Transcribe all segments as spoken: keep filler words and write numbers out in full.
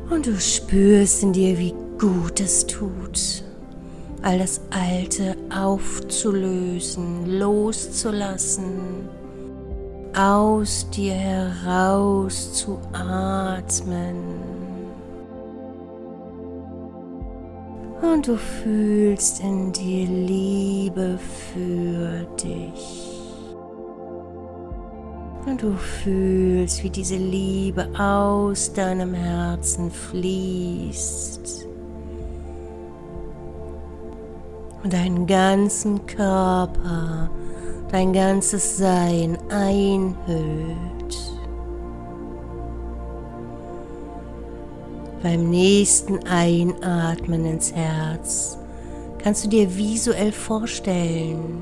Und du spürst in dir, wie gut es tut, all das Alte aufzulösen, loszulassen, aus dir heraus zu atmen. Und du fühlst in dir Liebe für dich. Und du fühlst, wie diese Liebe aus deinem Herzen fließt und deinen ganzen Körper, dein ganzes Sein einhüllt. Beim nächsten Einatmen ins Herz kannst du dir visuell vorstellen,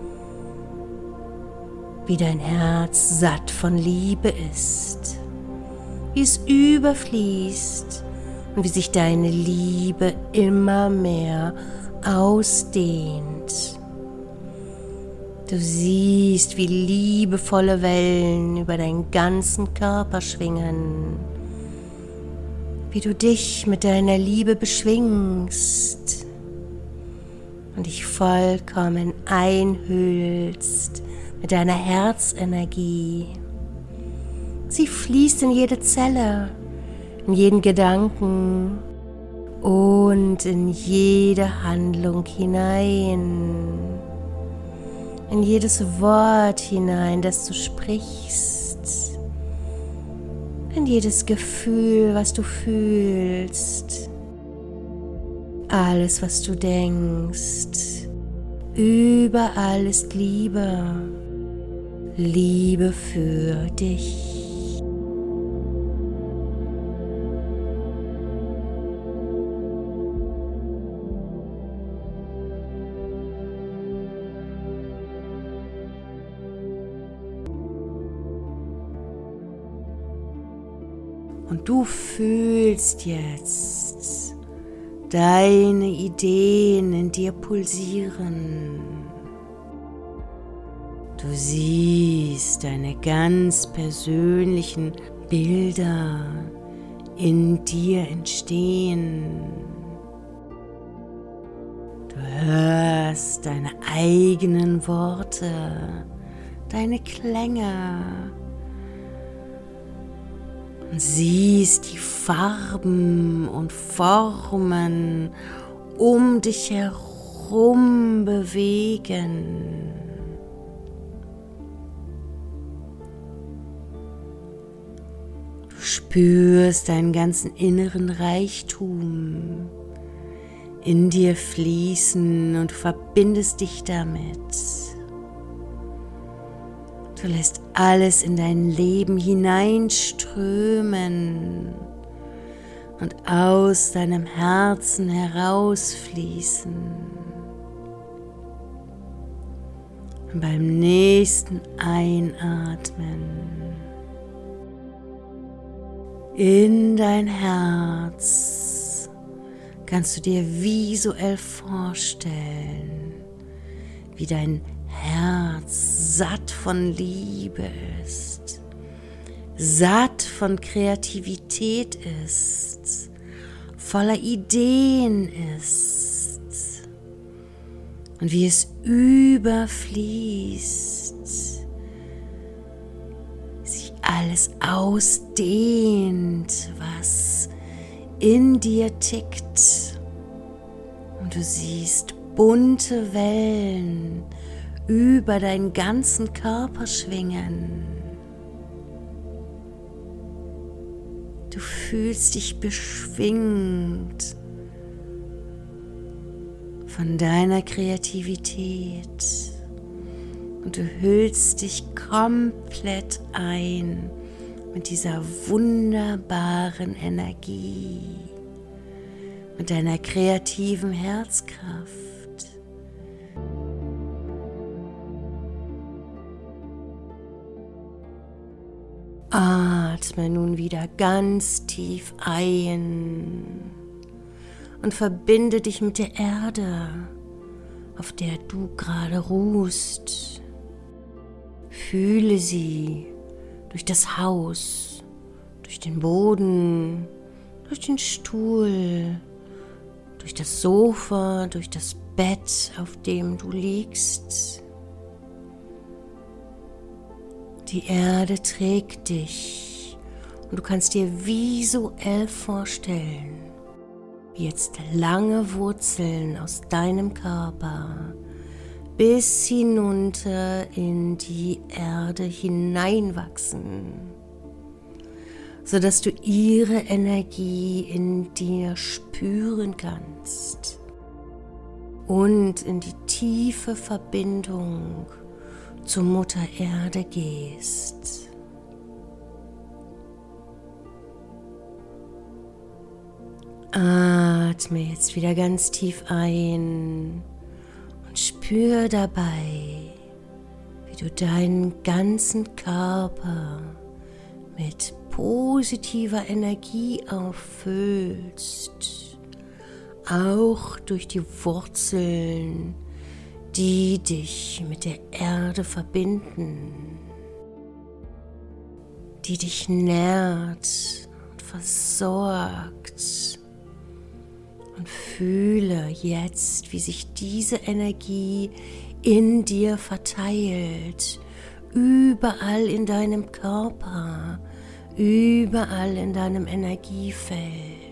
wie dein Herz satt von Liebe ist, wie es überfließt und wie sich deine Liebe immer mehr ausdehnt. Du siehst, wie liebevolle Wellen über deinen ganzen Körper schwingen, wie du dich mit deiner Liebe beschwingst und dich vollkommen einhüllst mit deiner Herzenergie. Sie fließt in jede Zelle, in jeden Gedanken und in jede Handlung hinein, in jedes Wort hinein, das du sprichst, in jedes Gefühl, was du fühlst, alles, was du denkst. Überall ist Liebe. Liebe für dich. Und du fühlst jetzt deine Ideen in dir pulsieren. Du siehst deine ganz persönlichen Bilder in dir entstehen. Du hörst deine eigenen Worte, deine Klänge und siehst die Farben und Formen um dich herum bewegen. Du spürst deinen ganzen inneren Reichtum in dir fließen und du verbindest dich damit. Du lässt alles in dein Leben hineinströmen und aus deinem Herzen herausfließen. Und beim nächsten Einatmen in dein Herz kannst du dir visuell vorstellen, wie dein Herz satt von Liebe ist, satt von Kreativität ist, voller Ideen ist und wie es überfließt, sich alles ausdehnt, was in dir tickt, und du siehst bunte Wellen über deinen ganzen Körper schwingen. Du fühlst dich beschwingt von deiner Kreativität und du hüllst dich komplett ein mit dieser wunderbaren Energie, mit deiner kreativen Herzkraft. Atme nun wieder ganz tief ein und verbinde dich mit der Erde, auf der du gerade ruhst. Fühle sie durch das Haus, durch den Boden, durch den Stuhl, durch das Sofa, durch das Bett, auf dem du liegst. Die Erde trägt dich und du kannst dir visuell vorstellen, wie jetzt lange Wurzeln aus deinem Körper bis hinunter in die Erde hineinwachsen, sodass du ihre Energie in dir spüren kannst und in die tiefe Verbindung zur Mutter Erde gehst. Atme jetzt wieder ganz tief ein und spür dabei, wie du deinen ganzen Körper mit positiver Energie auffüllst, auch durch die Wurzeln, die dich mit der Erde verbinden, die dich nährt und versorgt. Und fühle jetzt, wie sich diese Energie in dir verteilt, überall in deinem Körper, überall in deinem Energiefeld.